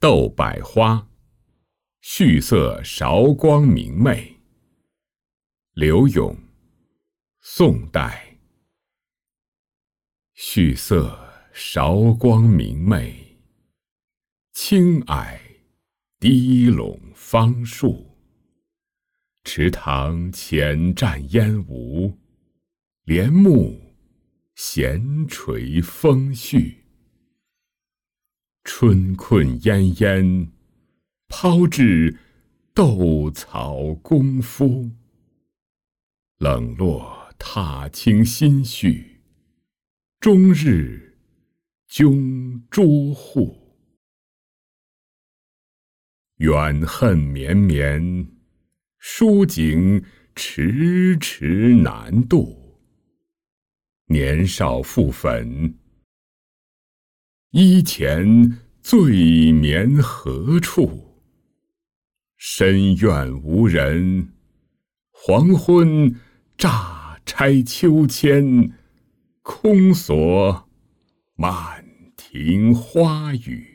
斗百花，旭色韶光明媚。柳永，宋代。旭色韶光明媚，青霭低拢芳树。池塘浅蘸烟雾，帘幕闲垂风絮。春困恹恹，抛掷斗草功夫。冷落踏青心绪，终日扃朱户。远恨绵绵，疏景迟迟难度。年少负粉，衣前醉眠何处？深院无人，黄昏乍拆秋千，空锁满庭花雨。